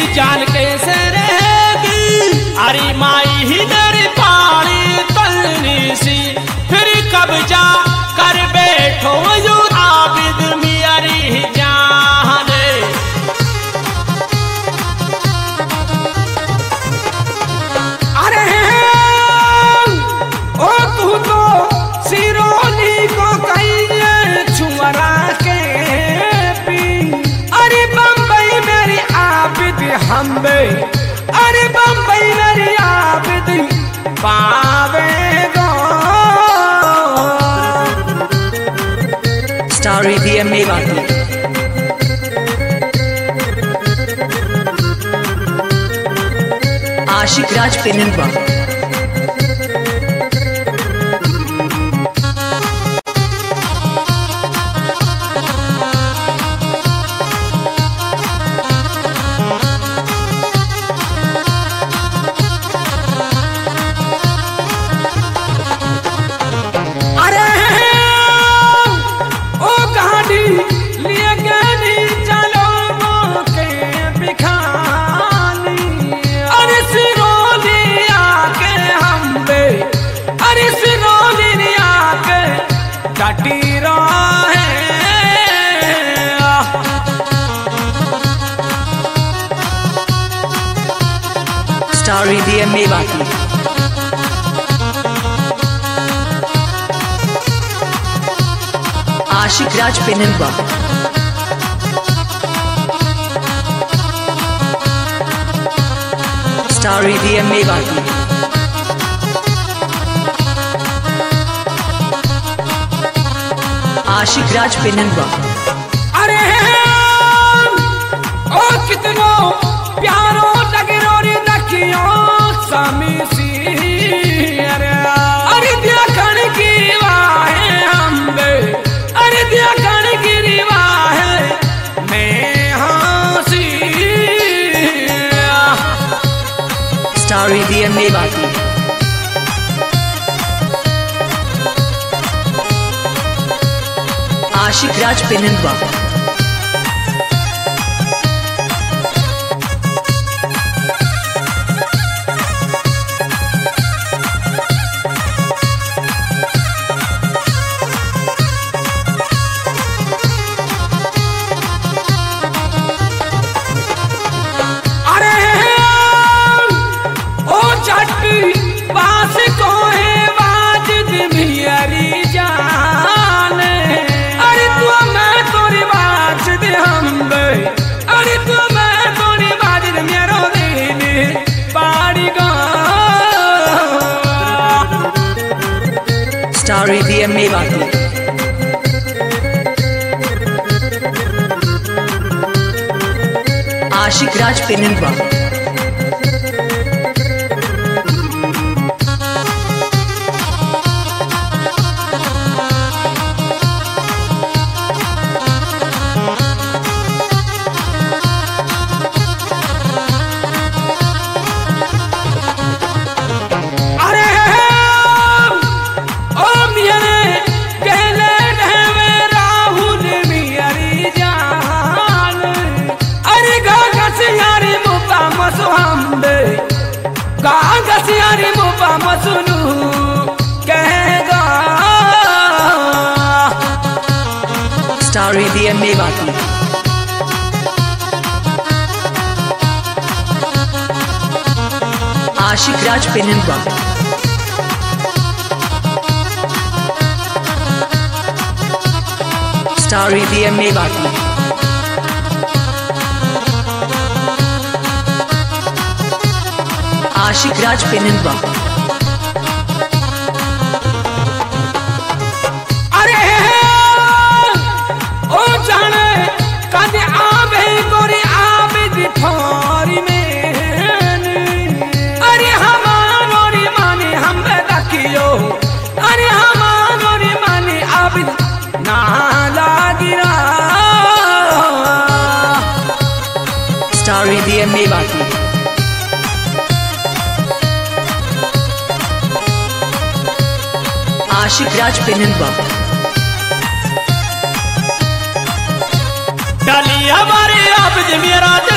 जान कैसे रहेगी। अरे माई ही नर पानी तलनी सी, फिर कब्जा कर बैठो यू आबिद मियारी जान। अरे ओ तू तो सिरोनी को कहीं छुअरा के पी। अरे बम्बई मेरी आबिद हम्बे, अरे बम्बई मेरी आबिद पावेगा। Star EDM Mewati. आशिक राज पेननवा। Star EDM Mewati. आशिक राज पेननवा। Star EDM Mewati. आशिक राज पेननवा। अरे ओ कितनो प्यारो लगरो रे नखियो सामी सी। अरे दिया कण की वाहे हम्बे, अरे दिया कण की वाहे मैं हंसी। Star EDM Mewati. आशिक राज पेननवा। Star EDM Mewati. आशिक राज पेननवा। Star EDM Mewati. आशिक राज पेननवा। Star EDM Mewati. आशिक राज पेननवा। Star EDM Mewati. आशिक राज पेननवा। डाली हमारे आबिद मेरा